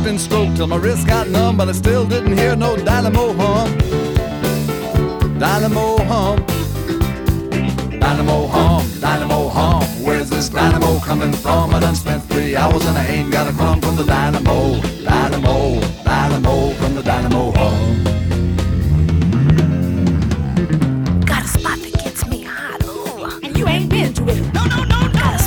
been stroked till my wrist got numb, but I still didn't hear no dynamo hum. Dynamo hum. Dynamo hum, dynamo hum. Where's this dynamo coming from? I done spent 3 hours and I ain't got a crumb from the dynamo.